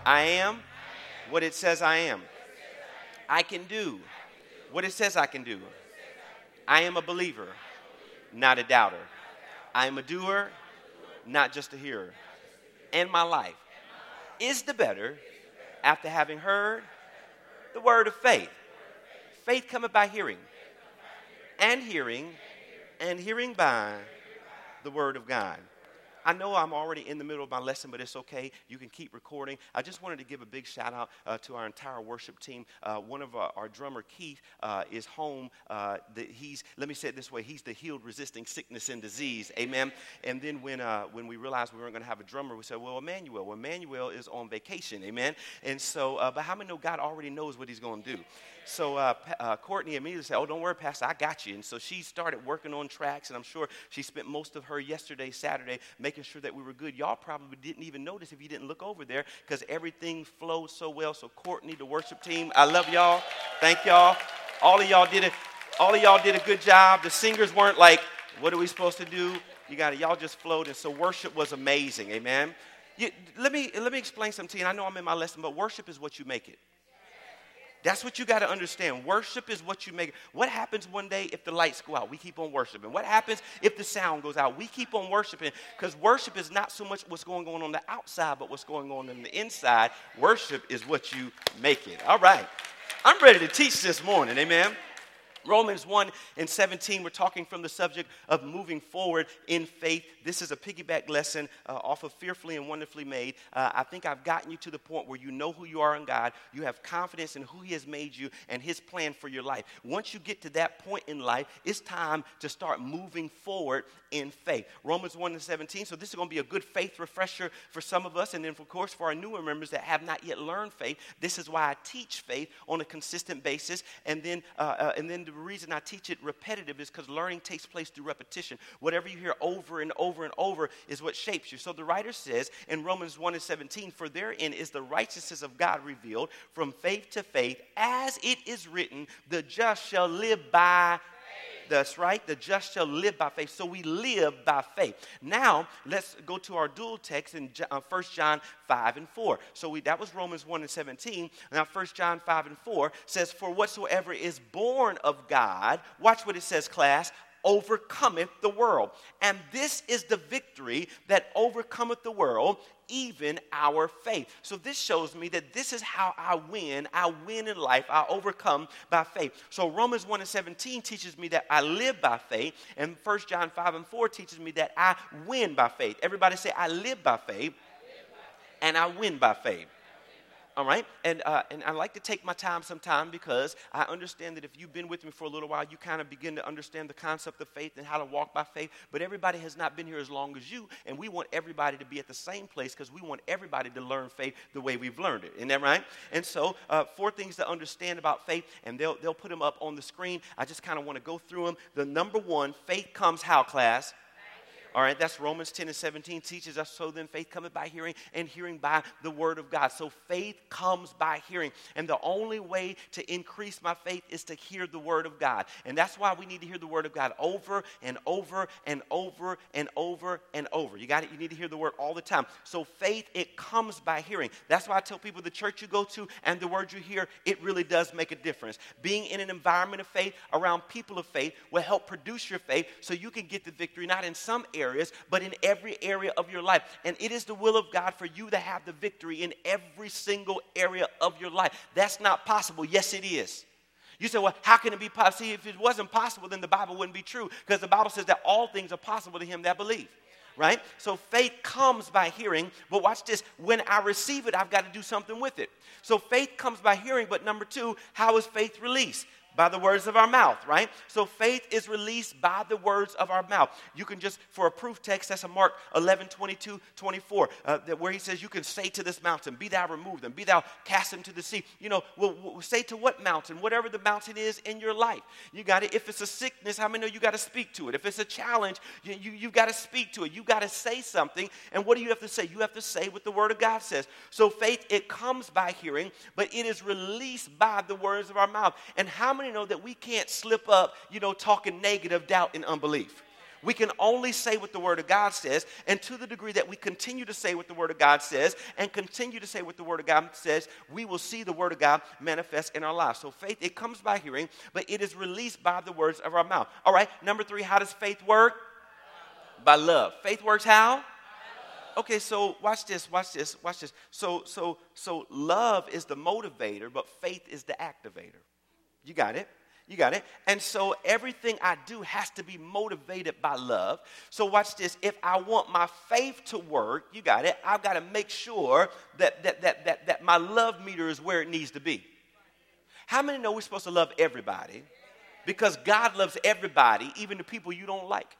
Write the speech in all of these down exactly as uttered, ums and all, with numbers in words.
I am what it says I am. I can do what it says I can do. I am a believer, not a doubter. I am a doer, not just a hearer. And my life is the better after having heard the word of faith. Faith cometh by hearing, and hearing, and hearing by the word of God. I know I'm already in the middle of my lesson, but it's okay. You can keep recording. I just wanted to give a big shout out uh, to our entire worship team. Uh, one of our, our drummer, Keith, uh, is home. Uh, the, he's, let me say it this way, he's the healed, resisting sickness and disease. Amen. And then when uh, when we realized we weren't going to have a drummer, we said, well, Emmanuel. Well, Emmanuel is on vacation. Amen. And so, uh, but how many know God already knows what he's going to do? So uh, uh, Courtney immediately said, oh, don't worry, Pastor, I got you. And so she started working on tracks, and I'm sure she spent most of her yesterday, Saturday, making sure that we were good. Y'all probably didn't even notice if you didn't look over there because everything flowed so well. So Courtney, the worship team, I love y'all. Thank y'all. All of y'all did it. All of y'all did a good job. The singers weren't like, what are we supposed to do? You got it. Y'all just flowed. And so worship was amazing. Amen. You, let me let me explain something to you. And I know I'm in my lesson, but worship is what you make it. That's what you got to understand. Worship is what you make it. What happens one day if the lights go out? We keep on worshiping. What happens if the sound goes out? We keep on worshiping because worship is not so much what's going on on the outside, but what's going on on the inside. Worship is what you make it. All right. I'm ready to teach this morning. Amen. Romans one and seventeen, we're talking from the subject of moving forward in faith. This is a piggyback lesson uh, off of Fearfully and Wonderfully Made. Uh, I think I've gotten you to the point where you know who you are in God. You have confidence in who he has made you and his plan for your life. Once you get to that point in life, it's time to start moving forward in faith. Romans one and seventeen, so this is going to be a good faith refresher for some of us. And then, of course, for our newer members that have not yet learned faith, this is why I teach faith on a consistent basis. And then, uh, uh, and then the reason I teach it repetitive is because learning takes place through repetition. Whatever you hear over and over and over is what shapes you. So the writer says in Romans one and seventeen, for therein is the righteousness of God revealed from faith to faith, as it is written, the just shall live by faith. That's right. The just shall live by faith. So we live by faith. Now, let's go to our dual text in First John five and four. So we, that was Romans one and seventeen. Now, First John five and four says, for whatsoever is born of God, watch what it says, class, overcometh the world. And this is the victory that overcometh the world, even our faith. So this shows me that this is how I win. I win in life. I overcome by faith. So Romans one and seventeen teaches me that I live by faith. And First John five and four teaches me that I win by faith. Everybody say, I live by faith, and I win by faith. All right, and uh, and I like to take my time sometime because I understand that if you've been with me for a little while, you kind of begin to understand the concept of faith and how to walk by faith. But everybody has not been here as long as you, and we want everybody to be at the same place because we want everybody to learn faith the way we've learned it. Isn't that right? And so uh, four things to understand about faith, and they'll they'll put them up on the screen. I just kind of want to go through them. The number one, faith comes how, class? All right, that's Romans ten and seventeen teaches us, so then faith cometh by hearing, and hearing by the word of God. So faith comes by hearing. And the only way to increase my faith is to hear the word of God. And that's why we need to hear the word of God over and over and over and over and over. You got it? You need to hear the word all the time. So faith, it comes by hearing. That's why I tell people the church you go to and the word you hear, it really does make a difference. Being in an environment of faith, around people of faith, will help produce your faith so you can get the victory, not in some areas, areas, but in every area of your life. And it is the will of God for you to have the victory in every single area of your life. That's not possible. Yes, it is. You say, well, how can it be possible? See, if it wasn't possible, then the Bible wouldn't be true, because the Bible says that all things are possible to him that believe. Right? So faith comes by hearing, but watch this. When I receive it, I've got to do something with it. So faith comes by hearing, but number two, how is faith released? By the words of our mouth, right? So faith is released by the words of our mouth. You can just, for a proof text, that's a Mark eleven, twenty-two, twenty-four, uh, that where he says you can say to this mountain, be thou removed, and be thou cast into the sea. You know, we'll, we'll say to what mountain? Whatever the mountain is in your life. You got it. If it's a sickness, how many know you got to speak to it? If it's a challenge, you, you, you've got to speak to it. You got to say something. And what do you have to say? You have to say what the word of God says. So faith, it comes by hearing, but it is released by the words of our mouth. And how many know that we can't slip up, you know, talking negative, doubt, and unbelief? We can only say what the Word of God says, and to the degree that we continue to say what the Word of God says and continue to say what the Word of God says, we will see the Word of God manifest in our lives. So faith, it comes by hearing, but it is released by the words of our mouth. All right, number three, how does faith work? By love. Faith works how? Okay, so watch this, watch this, watch this. So, so, so love is the motivator, but faith is the activator. You got it? You got it? And so everything I do has to be motivated by love. So watch this. If I want my faith to work, you got it, I've got to make sure that, that, that, that, that my love meter is where it needs to be. How many know we're supposed to love everybody? Because God loves everybody, even the people you don't like.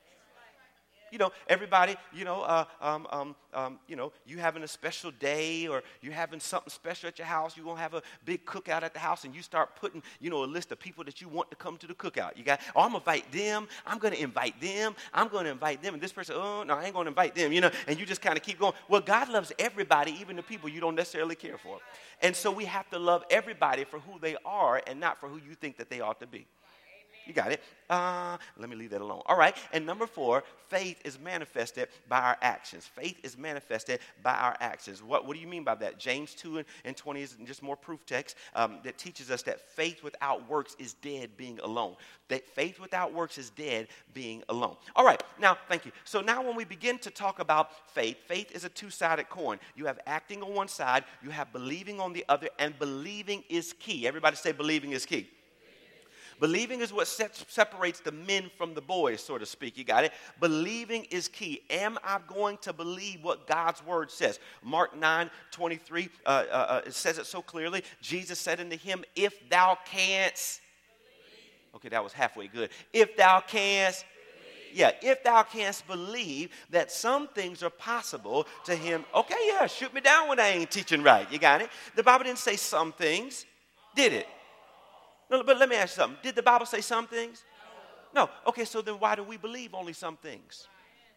You know, everybody, you know, uh, um, um, um, you know, you having a special day or you having something special at your house. You're going to have a big cookout at the house and you start putting, you know, a list of people that you want to come to the cookout. You got, oh, I'm going to invite them. I'm going to invite them. I'm going to invite them. And this person, oh, no, I ain't going to invite them, you know, and you just kind of keep going. Well, God loves everybody, even the people you don't necessarily care for. And so we have to love everybody for who they are and not for who you think that they ought to be. You got it. Uh, let me leave that alone. All right. And number four, faith is manifested by our actions. Faith is manifested by our actions. What, what do you mean by that? James two and, and twenty is just more proof text um, that teaches us that faith without works is dead being alone. That faith without works is dead being alone. All right. Now, thank you. So now when we begin to talk about faith, faith is a two-sided coin. You have acting on one side, you have believing on the other, and believing is key. Everybody say believing is key. Believing is what sets, separates the men from the boys, so to speak. You got it? Believing is key. Am I going to believe what God's word says? Mark nine twenty-three, uh, uh, uh, it says it so clearly. Jesus said unto him, if thou canst. Okay, that was halfway good. If thou canst. Yeah, if thou canst believe that some things are possible to him. Okay, yeah, shoot me down when I ain't teaching right. You got it? The Bible didn't say some things, did it? No, but let me ask you something. Did the Bible say some things? No. No. Okay, so then why do we believe only some things?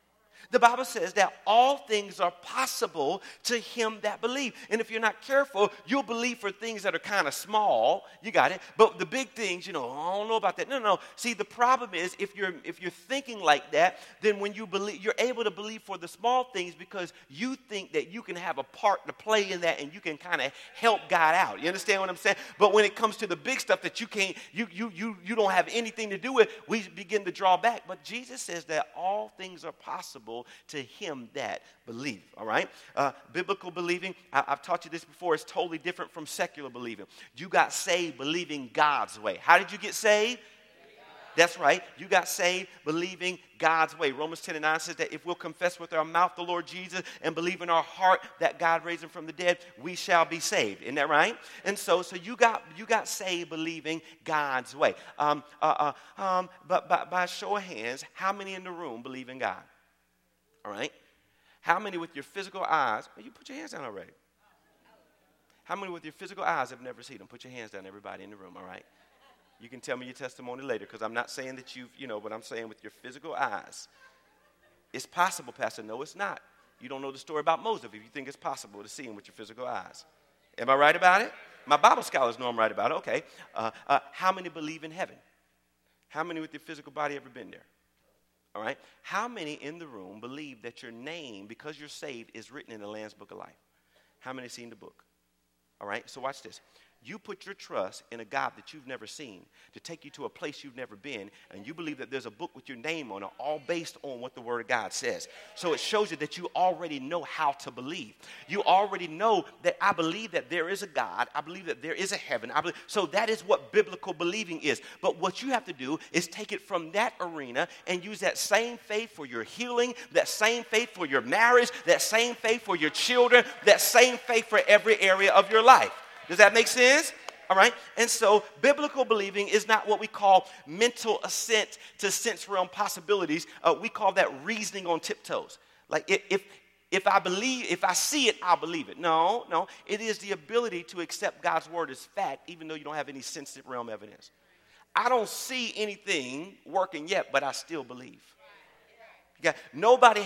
The Bible says that all things are possible to him that believe. And if you're not careful, you'll believe for things that are kind of small. You got it? But the big things, you know, I don't know about that. No, no. See, the problem is if you're if you're thinking like that, then when you believe, you're able to believe for the small things because you think that you can have a part to play in that and you can kind of help God out. You understand what I'm saying? But when it comes to the big stuff that you can't, you you you you don't have anything to do with, we begin to draw back. But Jesus says that all things are possible to him that believe. All right? Uh, biblical believing, I, I've taught you this before, it's totally different from secular believing. You got saved believing God's way. How did you get saved? That's right. You got saved believing God's way. Romans ten and nine says that if we'll confess with our mouth the Lord Jesus and believe in our heart that God raised him from the dead, we shall be saved. Isn't that right? And so, so you got you got saved believing God's way. Um, uh, uh, um, but by, by show of hands, how many in the room believe in God? All right. How many with your physical eyes? Oh, you put your hands down already. How many with your physical eyes have never seen them? Put your hands down, everybody in the room. All right. You can tell me your testimony later because I'm not saying that you've, you know, but I'm saying with your physical eyes. It's possible, Pastor. No, it's not. You don't know the story about Moses if you think it's possible to see him with your physical eyes. Am I right about it? My Bible scholars know I'm right about it. Okay. Uh, uh, how many believe in heaven? How many with your physical body ever been there? All right. How many in the room believe that your name, because you're saved, is written in the Lamb's Book of Life? How many seen the book? All right. So watch this. You put your trust in a God that you've never seen to take you to a place you've never been, and you believe that there's a book with your name on it, all based on what the Word of God says. So it shows you that you already know how to believe. You already know that I believe that there is a God. I believe that there is a heaven. I believe, so that is what biblical believing is. But what you have to do is take it from that arena and use that same faith for your healing, that same faith for your marriage, that same faith for your children, that same faith for every area of your life. Does that make sense? All right. And so biblical believing is not what we call mental assent to sense realm possibilities. Uh, we call that reasoning on tiptoes. Like if, if if I believe, if I see it, I'll believe it. No, no. It is the ability to accept God's word as fact, even though you don't have any sense realm evidence. I don't see anything working yet, but I still believe. Yeah, nobody has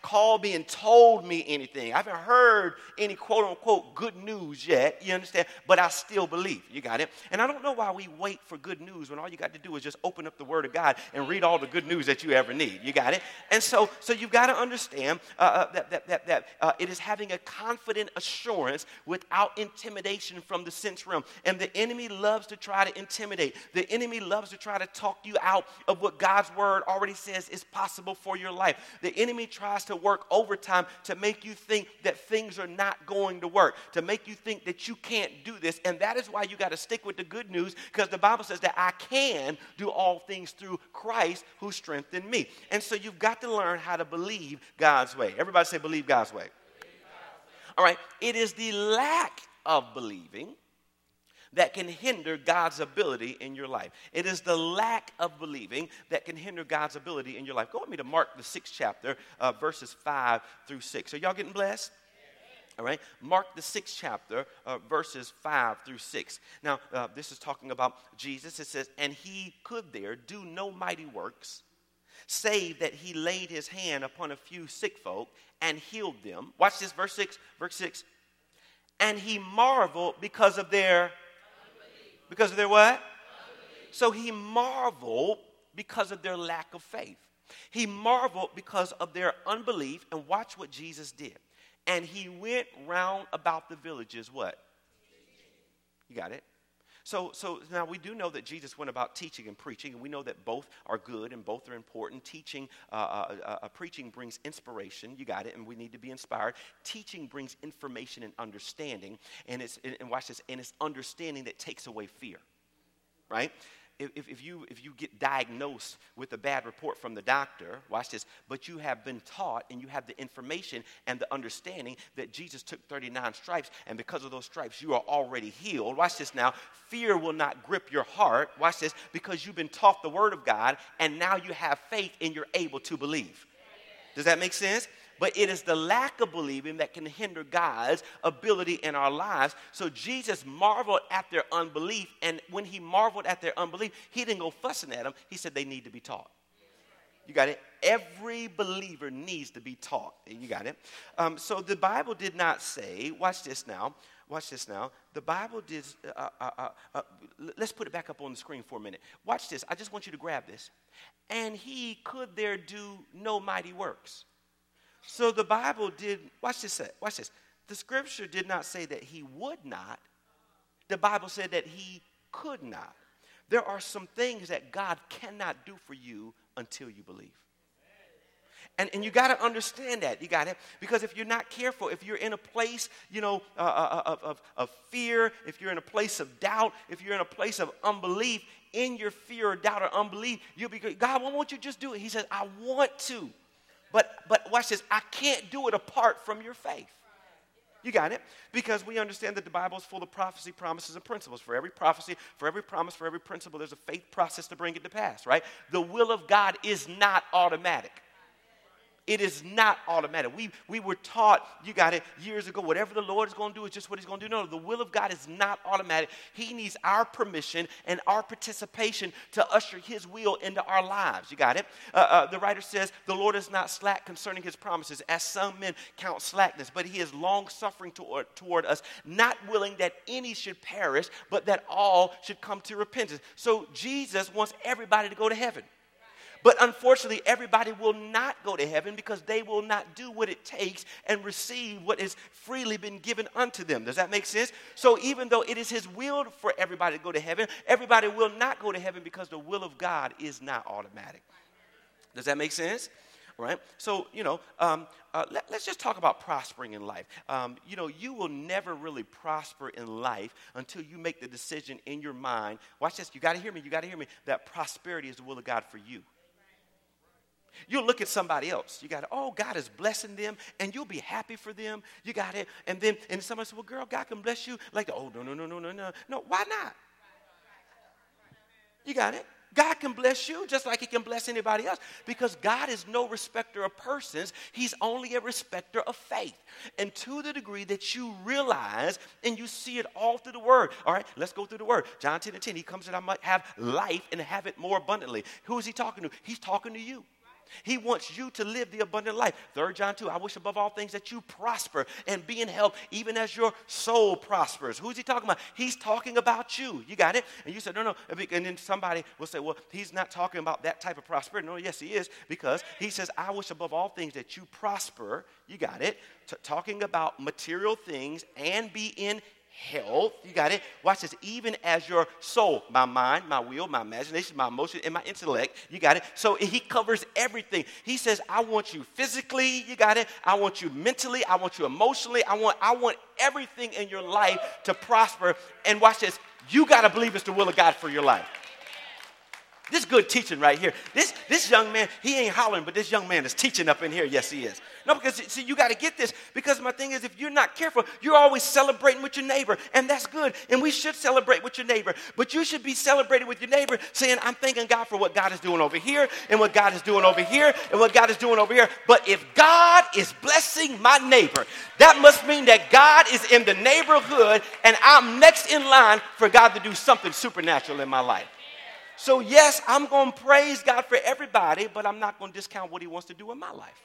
called me and told me anything. I haven't heard any quote-unquote good news yet, you understand? But I still believe. You got it? And I don't know why we wait for good news when all you got to do is just open up the Word of God and read all the good news that you ever need. You got it? And so, so you've got to understand uh, uh, that, that, that, that uh, it is having a confident assurance without intimidation from the sense realm. And the enemy loves to try to intimidate. The enemy loves to try to talk you out of what God's Word already says is possible for your life. The enemy tries to work overtime to make you think that things are not going to work, to make you think that you can't do this. And that is why you got to stick with the good news, because the Bible says that I can do all things through Christ who strengthened me. And so you've got to learn how to believe God's way. Everybody say, believe God's way. All right. It is the lack of believing that can hinder God's ability in your life. It is the lack of believing that can hinder God's ability in your life. Go with me to Mark, the sixth chapter, uh, verses five through six. Are y'all getting blessed? All right. Mark, the sixth chapter, uh, verses five through six. Now, uh, this is talking about Jesus. It says, and he could there do no mighty works, save that he laid his hand upon a few sick folk and healed them. Watch this, verse six. Verse six. And he marveled because of their Because of their what? Unbelief. So he marveled because of their lack of faith. He marveled because of their unbelief. And watch what Jesus did. And he went round about the villages, what? You got it? So, so now we do know that Jesus went about teaching and preaching, and we know that both are good and both are important. Teaching, uh, uh, uh, preaching brings inspiration. You got it, and we need to be inspired. Teaching brings information and understanding, and it's and watch this, and it's understanding that takes away fear, right? If, if, you, if you get diagnosed with a bad report from the doctor, watch this, but you have been taught and you have the information and the understanding that Jesus took thirty-nine stripes, and because of those stripes, you are already healed. Watch this now. Fear will not grip your heart, watch this, because you've been taught the Word of God, and now you have faith and you're able to believe. Does that make sense? But it is the lack of believing that can hinder God's ability in our lives. So Jesus marveled at their unbelief. And when he marveled at their unbelief, he didn't go fussing at them. He said they need to be taught. You got it? Every believer needs to be taught. You got it? Um, so the Bible did not say, watch this now. Watch this now. The Bible did, uh, uh, uh, uh, let's put it back up on the screen for a minute. Watch this. I just want you to grab this. And he could there do no mighty works. So the Bible did, watch this, watch this. The scripture did not say that he would not. The Bible said that he could not. There are some things that God cannot do for you until you believe. And, and you got to understand that. You got it? Because if you're not careful, if you're in a place, you know, uh, uh, of, of, of fear, if you're in a place of doubt, if you're in a place of unbelief, in your fear or doubt or unbelief, you'll be, God, why won't you just do it? He says, I want to. But but watch this, I can't do it apart from your faith. You got it? Because we understand that the Bible is full of prophecy, promises, and principles. For every prophecy, for every promise, for every principle, there's a faith process to bring it to pass, right? The will of God is not automatic. It is not automatic. We, we were taught, you got it, years ago, whatever the Lord is going to do is just what he's going to do. No, the will of God is not automatic. He needs our permission and our participation to usher his will into our lives. You got it? Uh, uh, the writer says, the Lord is not slack concerning his promises, as some men count slackness, but he is long-suffering toward, toward us, not willing that any should perish, but that all should come to repentance. So Jesus wants everybody to go to heaven. But unfortunately, everybody will not go to heaven because they will not do what it takes and receive what has freely been given unto them. Does that make sense? So even though it is his will for everybody to go to heaven, everybody will not go to heaven because the will of God is not automatic. Does that make sense? Right? So, you know, um, uh, let, let's just talk about prospering in life. Um, you know, you will never really prosper in life until you make the decision in your mind. Watch this. You got to hear me. You got to hear me. That prosperity is the will of God for you. You'll look at somebody else. You got to, oh, God is blessing them, and you'll be happy for them. You got it. And then and somebody says, well, girl, God can bless you. Like, oh, no, no, no, no, no, no. No, why not? You got it. God can bless you just like he can bless anybody else because God is no respecter of persons. He's only a respecter of faith. And to the degree that you realize and you see it all through the word. All right, let's go through the word. John ten and ten, he comes that I might have life and have it more abundantly. Who is he talking to? He's talking to you. He wants you to live the abundant life. Third John two, I wish above all things that you prosper and be in health, even as your soul prospers. Who's he talking about? He's talking about you. You got it? And you said, no, no. And then somebody will say, well, he's not talking about that type of prosperity. No, yes, he is, because he says, I wish above all things that you prosper. You got it? T- talking about material things and be in health. You got it? Watch this. Even as your soul, my mind, my will, my imagination, my emotion, and my intellect. You got it? So he covers everything. He says, I want you physically. You got it? I want you mentally. I want you emotionally. I want, I want everything in your life to prosper. And watch this. You got to believe it's the will of God for your life. This is good teaching right here. This, this young man, he ain't hollering, but this young man is teaching up in here. Yes, he is. No, because, see, you got to get this. Because my thing is, if you're not careful, you're always celebrating with your neighbor. And that's good. And we should celebrate with your neighbor. But you should be celebrating with your neighbor, saying, I'm thanking God for what God is doing over here, and what God is doing over here, and what God is doing over here. But if God is blessing my neighbor, that must mean that God is in the neighborhood, and I'm next in line for God to do something supernatural in my life. So, yes, I'm going to praise God for everybody, but I'm not going to discount what he wants to do in my life.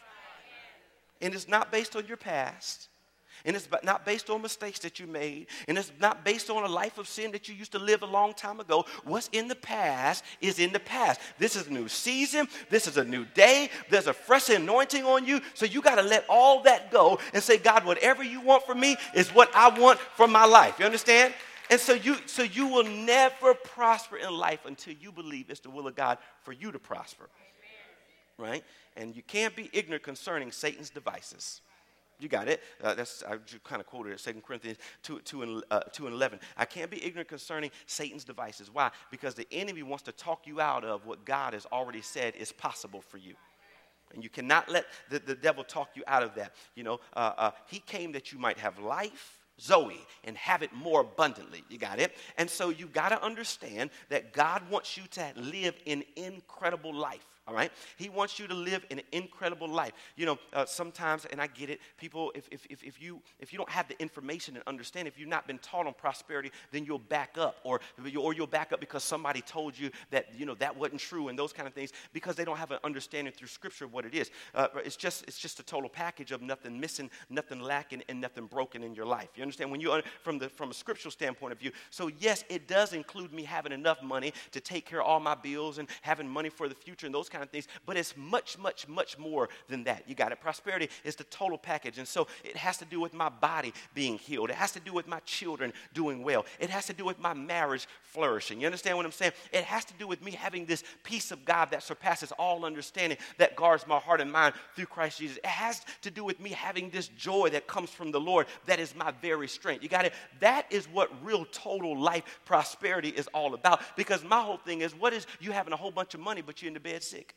And it's not based on your past. And it's not based on mistakes that you made. And it's not based on a life of sin that you used to live a long time ago. What's in the past is in the past. This is a new season. This is a new day. There's a fresh anointing on you. So you got to let all that go and say, God, whatever you want from me is what I want from my life. You understand? And so you, so you will never prosper in life until you believe it's the will of God for you to prosper, right? And you can't be ignorant concerning Satan's devices. You got it. Uh, that's I kind of quoted it, Second Corinthians two, two, and, uh, two and eleven. I can't be ignorant concerning Satan's devices. Why? Because the enemy wants to talk you out of what God has already said is possible for you. And you cannot let the, the devil talk you out of that. You know, uh, uh, he came that you might have life, Zoe, and have it more abundantly. You got it? And so you got to understand that God wants you to live an incredible life. All right? He wants you to live an incredible life. You know, uh, sometimes, and I get it, people, if, if, if, if, you, if you don't have the information and understand, if you've not been taught on prosperity, then you'll back up. Or, or you'll back up because somebody told you that, you know, that wasn't true and those kind of things, because they don't have an understanding through Scripture of what it is. Uh, it's just it's just a total package of nothing missing, nothing lacking, and nothing broken in your life. You understand? When you, from, the, from a scriptural standpoint of view. So, yes, it does include me having enough money to take care of all my bills and having money for the future and those kind of things, but it's much, much, much more than that. You got it. Prosperity is the total package, and so it has to do with my body being healed. It has to do with my children doing well. It has to do with my marriage flourishing. You understand what I'm saying? It has to do with me having this peace of God that surpasses all understanding, that guards my heart and mind through Christ Jesus. It has to do with me having this joy that comes from the Lord that is my very strength. You got it? That is what real total life prosperity is all about, because my whole thing is, what is you having a whole bunch of money but you're in the bed sick?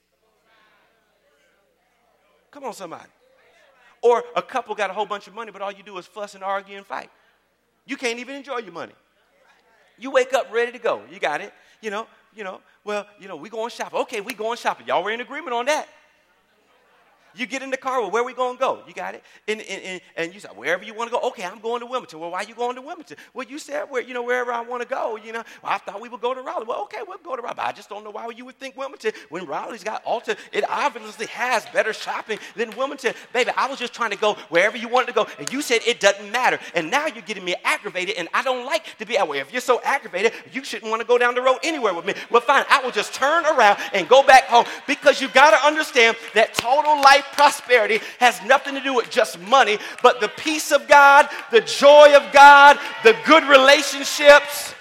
Come on, somebody. Or a couple got a whole bunch of money, but all you do is fuss and argue and fight. You can't even enjoy your money. You wake up ready to go. You got it. You know, you know, well, you know, we going shopping. Okay, we going shopping. Y'all were in agreement on that. You get in the car, well, where we going to go? You got it? And, and, and, and you say, wherever you want to go. Okay, I'm going to Wilmington. Well, why are you going to Wilmington? Well, you said, where, you know, wherever I want to go, you know. Well, I thought we would go to Raleigh. Well, okay, we'll go to Raleigh. But I just don't know why you would think Wilmington when Raleigh's got Alta. It obviously has better shopping than Wilmington. Baby, I was just trying to go wherever you wanted to go, and you said it doesn't matter. And now you're getting me aggravated, and I don't like to be that way. If you're so aggravated, you shouldn't want to go down the road anywhere with me. Well, fine, I will just turn around and go back home, because you got to understand that total life prosperity has nothing to do with just money, but the peace of God, the joy of God, the good relationships.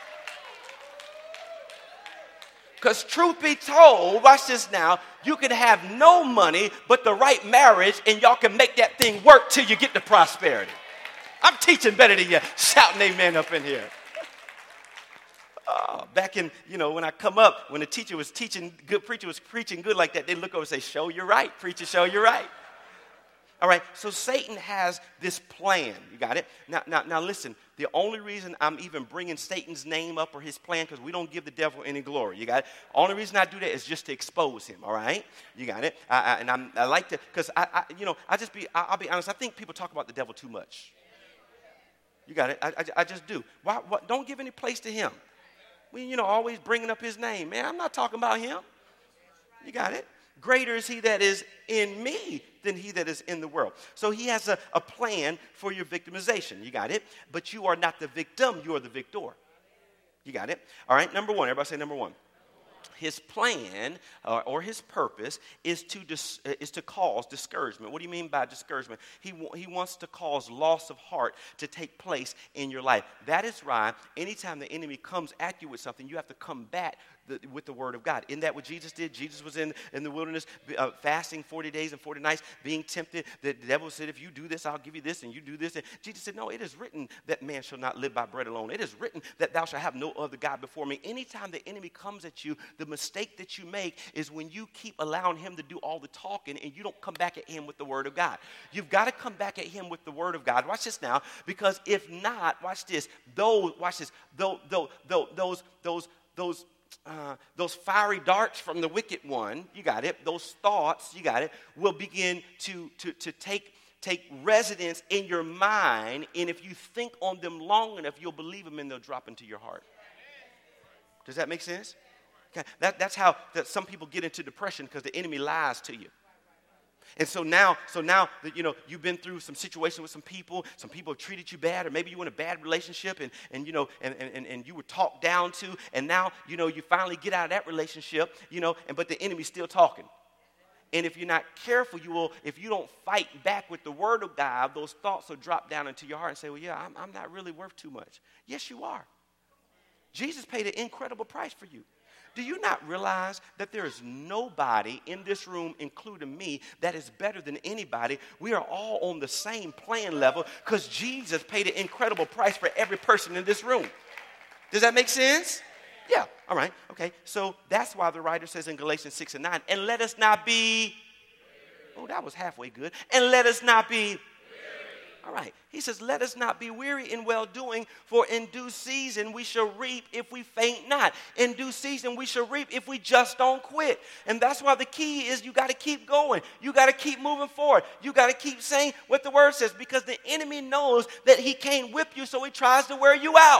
Because truth be told, watch this now, you can have no money but the right marriage, and y'all can make that thing work till you get to prosperity. I'm teaching better than you. Shouting amen up in here. Uh, back in, you know, when I come up, when the teacher was teaching, good preacher was preaching good like that, they look over and say, show you're right, preacher, show you're right. All right, so Satan has this plan. You got it? Now, now, now listen, the only reason I'm even bringing Satan's name up or his plan, because we don't give the devil any glory. You got it? Only reason I do that is just to expose him, all right? You got it? I, I, and I'm, I like to, because, I, I, you know, I just be, I, I'll be honest, I think people talk about the devil too much. You got it? I, I, I just do. Why, why, don't give any place to him. We, you know, always bringing up his name. Man, I'm not talking about him. You got it? Greater is he that is in me than he that is in the world. So he has a, a plan for your victimization. You got it? But you are not the victim. You are the victor. You got it? All right, number one. Everybody say number one. His plan uh, or his purpose is to dis- is to cause discouragement. What do you mean by discouragement? He, w- he wants to cause loss of heart to take place in your life. That is why anytime the enemy comes at you with something, you have to combat the, with the word of God. Isn't that what Jesus did? Jesus was in, in the wilderness uh, fasting forty days and forty nights, being tempted. The devil said, if you do this, I'll give you this, and you do this. And Jesus said, no, it is written that man shall not live by bread alone. It is written that thou shalt have no other God before me. Anytime the enemy comes at you, the mistake that you make is when you keep allowing him to do all the talking and you don't come back at him with the word of God. You've got to come back at him with the word of God. Watch this now, because if not, watch this, those, watch this, those, those, those, those, those, Uh, those fiery darts from the wicked one, you got it, those thoughts, you got it, will begin to, to, to take, take residence in your mind, and if you think on them long enough, you'll believe them and they'll drop into your heart. Does that make sense? Okay. That, that's how that some people get into depression, because the enemy lies to you. And so now, so now that, you know, you've been through some situation with some people, some people have treated you bad, or maybe you were in a bad relationship and, and you know, and, and, and you were talked down to, and now, you know, you finally get out of that relationship, you know, and but the enemy's still talking. And if you're not careful, you will, if you don't fight back with the word of God, those thoughts will drop down into your heart and say, well, yeah, I'm, I'm not really worth too much. Yes, you are. Jesus paid an incredible price for you. Do you not realize that there is nobody in this room, including me, that is better than anybody? We are all on the same playing level because Jesus paid an incredible price for every person in this room. Does that make sense? Yeah. All right. Okay. So that's why the writer says in Galatians six and nine, and let us not be, oh, that was halfway good. And let us not be, all right. He says, let us not be weary in well-doing, for in due season we shall reap if we faint not. In due season we shall reap if we just don't quit. And that's why the key is you got to keep going. You got to keep moving forward. You got to keep saying what the word says, because the enemy knows that he can't whip you, so he tries to wear you out.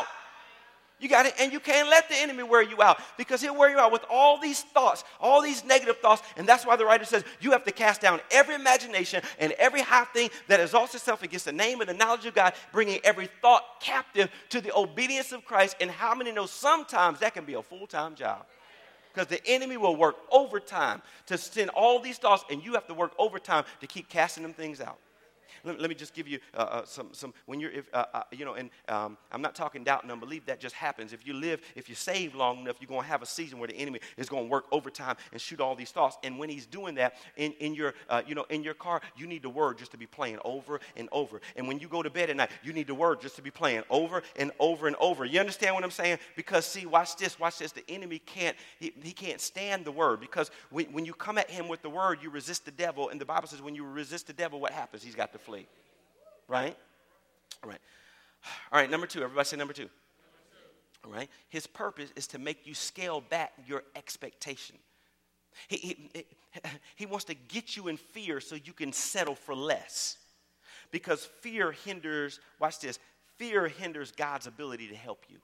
You got it, and you can't let the enemy wear you out, because he'll wear you out with all these thoughts, all these negative thoughts, and that's why the writer says you have to cast down every imagination and every high thing that exalts itself against the name and the knowledge of God, bringing every thought captive to the obedience of Christ. And how many know sometimes that can be a full-time job? Because the enemy will work overtime to send all these thoughts, and you have to work overtime to keep casting them things out. Let, let me just give you uh, uh, some, some, when you're, if, uh, uh, you know, and um, I'm not talking doubt and unbelief. That just happens. If you live, if you save long enough, you're going to have a season where the enemy is going to work overtime and shoot all these thoughts. And when he's doing that in, in your, uh, you know, in your car, you need the word just to be playing over and over. And when you go to bed at night, you need the word just to be playing over and over and over. You understand what I'm saying? Because see, watch this, watch this. The enemy can't, he, he can't stand the word, because when, when you come at him with the word, you resist the devil. And the Bible says when you resist the devil, what happens? He's got to flee. Right? All right. All right, number two. Everybody say number two. Number two. All right. His purpose is to make you scale back your expectation. He, he, he wants to get you in fear so you can settle for less. Because fear hinders, watch this, fear hinders God's ability to help you.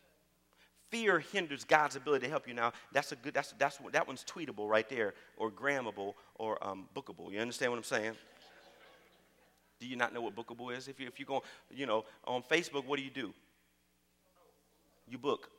Fear hinders God's ability to help you. Now, that's a good, that's, that's, that one's tweetable right there, or grammable, or um, bookable. You understand what I'm saying? Do you not know what bookable is? If, you, if you're going, you know, on Facebook, what do you do? You book.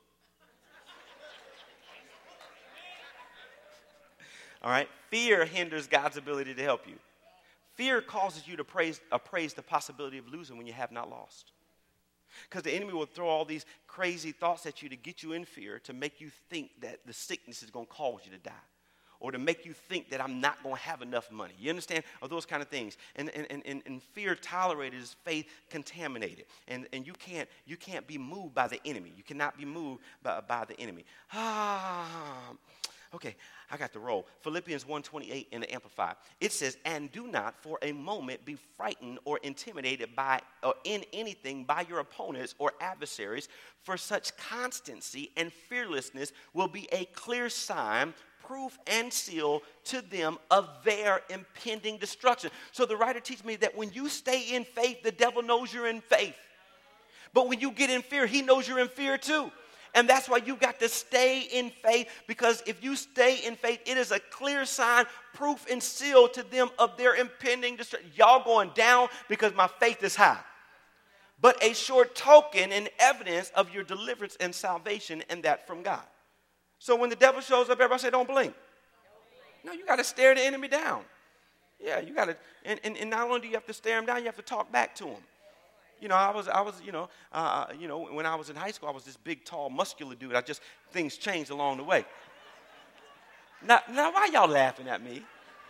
All right? Fear hinders God's ability to help you. Fear causes you to praise, appraise the possibility of losing when you have not lost. Because the enemy will throw all these crazy thoughts at you to get you in fear, to make you think that the sickness is going to cause you to die, or to make you think that I'm not going to have enough money. You understand? Or those kind of things. And, and, and, and fear tolerated is faith contaminated. And, and you can't you can't be moved by the enemy. You cannot be moved by, by the enemy. Ah, okay, I got the roll. Philippians one twenty-eight in the Amplified. It says, and do not for a moment be frightened or intimidated by or in anything by your opponents or adversaries, for such constancy and fearlessness will be a clear sign, proof and seal to them of their impending destruction. So the writer teaches me that when you stay in faith, the devil knows you're in faith. But when you get in fear, he knows you're in fear too. And that's why you got to stay in faith, because if you stay in faith, it is a clear sign, proof, and seal to them of their impending destruction. Y'all going down because my faith is high. But a short token and evidence of your deliverance and salvation, and that from God. So when the devil shows up, everybody say, don't blink. No, you got to stare the enemy down. Yeah, you got to, and, and, and not only do you have to stare him down, you have to talk back to him. You know, I was, I was, you know, uh, you know, when I was in high school, I was this big, tall, muscular dude. I just, things changed along the way. Now, now why y'all laughing at me?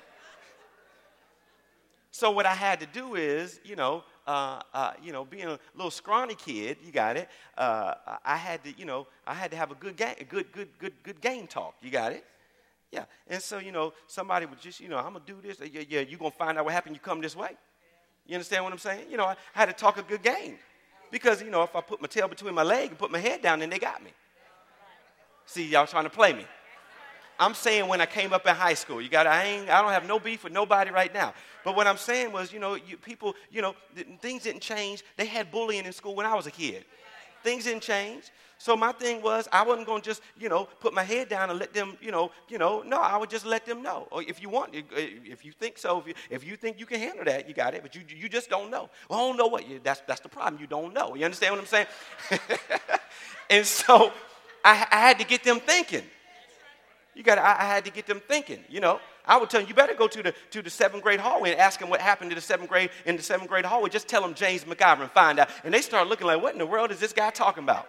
So what I had to do is, you know, uh, uh, you know, being a little scrawny kid, you got it. Uh, I had to, you know, I had to have a good game, a good, good, good, good game talk. You got it. Yeah. And so, you know, somebody would just, you know, I'm gonna do this. Yeah, yeah. You're gonna find out what happened. You come this way. You understand what I'm saying? You know, I had to talk a good game. Because, you know, if I put my tail between my leg and put my head down, then they got me. See, y'all trying to play me. I'm saying when I came up in high school, you got I ain't I don't have no beef with nobody right now. But what I'm saying was, you know, you, people, you know, th- things didn't change. They had bullying in school when I was a kid. Things didn't change. So my thing was, I wasn't going to just, you know, put my head down and let them, you know, you know, no, I would just let them know. Or if you want, if you think so, if you, if you think you can handle that, you got it. But you you just don't know. Well, I don't know what you, that's that's the problem. You don't know. You understand what I'm saying? And so I, I had to get them thinking. You got, I, I had to get them thinking. You know, I would tell them, you better go to the to the seventh grade hallway and ask them what happened to the seventh grade in the seventh grade hallway. Just tell them James McIver and find out. And they start looking like, what in the world is this guy talking about?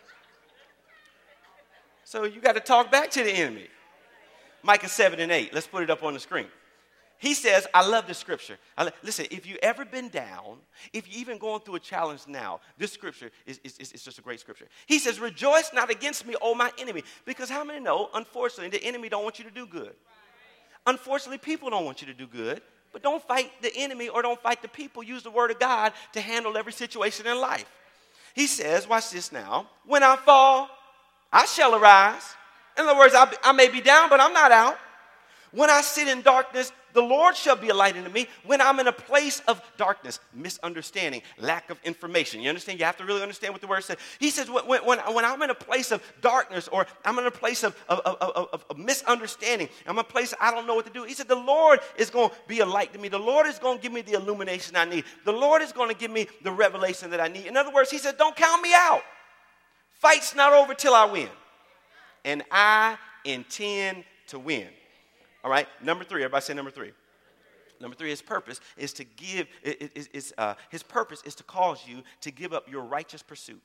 So you got to talk back to the enemy. Micah seven and eight. Let's put it up on the screen. He says, I love this scripture. I, listen, if you've ever been down, if you're even going through a challenge now, this scripture is, is, is, is just a great scripture. He says, rejoice not against me, O my enemy. Because how many know, unfortunately, the enemy don't want you to do good. Unfortunately, people don't want you to do good. But don't fight the enemy or don't fight the people. Use the word of God to handle every situation in life. He says, watch this now. When I fall, I shall arise. In other words, I, I may be down, but I'm not out. When I sit in darkness, the Lord shall be a light unto me. When I'm in a place of darkness, misunderstanding, lack of information. You understand? You have to really understand what the word says. He says, when, when, when I'm in a place of darkness, or I'm in a place of, of, of, of, of misunderstanding, I'm in a place I don't know what to do. He said, the Lord is going to be a light to me. The Lord is going to give me the illumination I need. The Lord is going to give me the revelation that I need. In other words, he said, don't count me out. Fight's not over till I win. And I intend to win. All right, number three. Everybody say number three. Number three, his purpose is to give, is, is, uh, his purpose is to cause you to give up your righteous pursuit.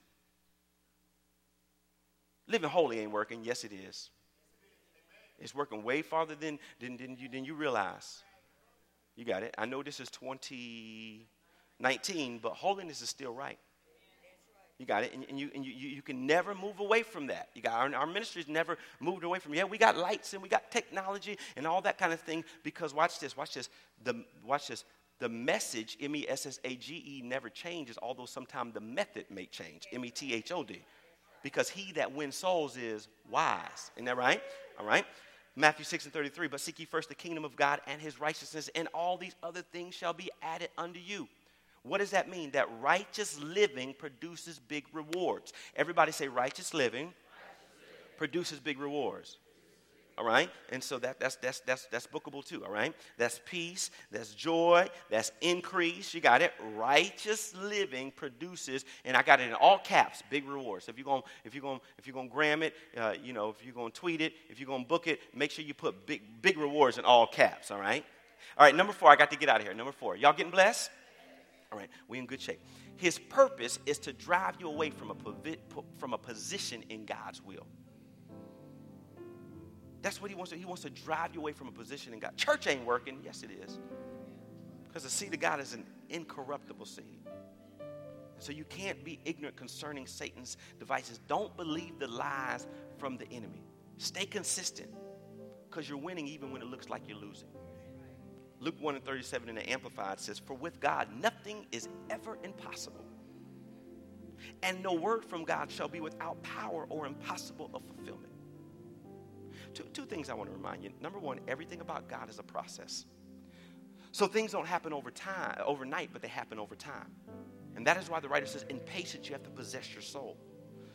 Living holy ain't working. Yes, it is. It's working way farther than, than, than, you, than you realize. You got it. I know this is twenty nineteen, but holiness is still right. You got it, and, and, you, and you, you can never move away from that. You got our, our ministry's never moved away from. Yeah, we got lights and we got technology and all that kind of thing. Because watch this, watch this, the watch this. The message, M E S S A G E, never changes. Although sometimes the method may change, M E T H O D, because he that wins souls is wise. Isn't that right? All right. Matthew six and thirty-three. But seek ye first the kingdom of God and His righteousness, and all these other things shall be added unto you. What does that mean? That righteous living produces big rewards. Everybody say righteous living, righteous living. Produces big rewards. All right? And so that, that's, that's, that's, that's bookable too, all right? That's peace, that's joy, that's increase. You got it? Righteous living produces, and I got it in all caps, big rewards. So if you're going if you're going if you're going to gram it, uh, you know, if you're going to tweet it, if you're going to book it, make sure you put big big rewards in all caps, all right? All right, number four, I got to get out of here. Number four. Y'all getting blessed? All right, we're in good shape. His purpose is to drive you away from a, from a position in God's will. That's what he wants to. He wants to drive you away from a position in God. Church ain't working. Yes, it is. Because the seed of God is an incorruptible seed. So you can't be ignorant concerning Satan's devices. Don't believe the lies from the enemy. Stay consistent, because you're winning even when it looks like you're losing. Luke one and thirty-seven in the Amplified says, for with God nothing is ever impossible. And no word from God shall be without power or impossible of fulfillment. Two, two things I want to remind you. Number one, everything about God is a process. So things don't happen over time, overnight, but they happen over time. And that is why the writer says, in patience you have to possess your soul.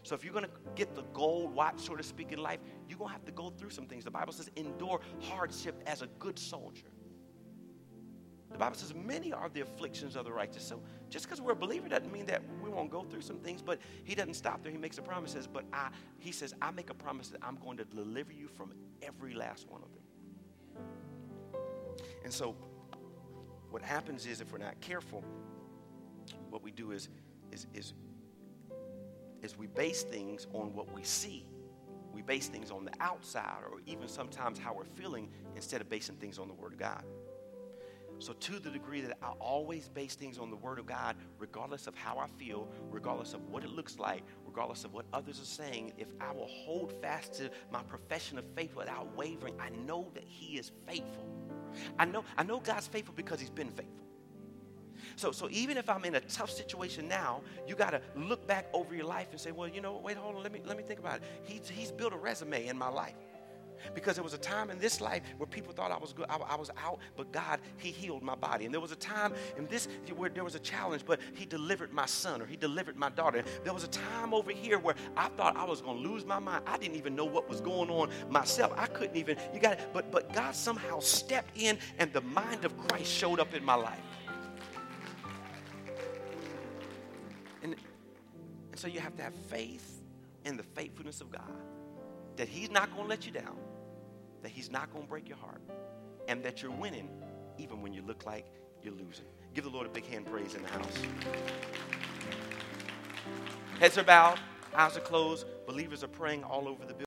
So if you're going to get the gold watch, so to speak, in life, you're going to have to go through some things. The Bible says, endure hardship as a good soldier. The Bible says, many are the afflictions of the righteous. So just because we're a believer doesn't mean that we won't go through some things. But he doesn't stop there. He makes a promise. Says, but I, he says, I make a promise that I'm going to deliver you from every last one of them. And so what happens is, if we're not careful, what we do is, is, is, is we base things on what we see. We base things on the outside, or even sometimes how we're feeling, instead of basing things on the Word of God. So to the degree that I always base things on the Word of God, regardless of how I feel, regardless of what it looks like, regardless of what others are saying, if I will hold fast to my profession of faith without wavering, I know that he is faithful. I know, I know God's faithful because he's been faithful. So, so even if I'm in a tough situation now, you got to look back over your life and say, well, you know, wait, hold on, let me, let me think about it. He's, he's built a resume in my life. Because there was a time in this life where people thought I was good, I, I was out, but God, he healed my body. And there was a time in this where there was a challenge, but he delivered my son, or he delivered my daughter. There was a time over here where I thought I was going to lose my mind. I didn't even know what was going on myself. I couldn't even, you got it, but, but God somehow stepped in, and the mind of Christ showed up in my life. And, and so you have to have faith in the faithfulness of God, that he's not going to let you down, that he's not going to break your heart, and that you're winning even when you look like you're losing. Give the Lord a big hand praise in the house. Heads are bowed, eyes are closed, believers are praying all over the building.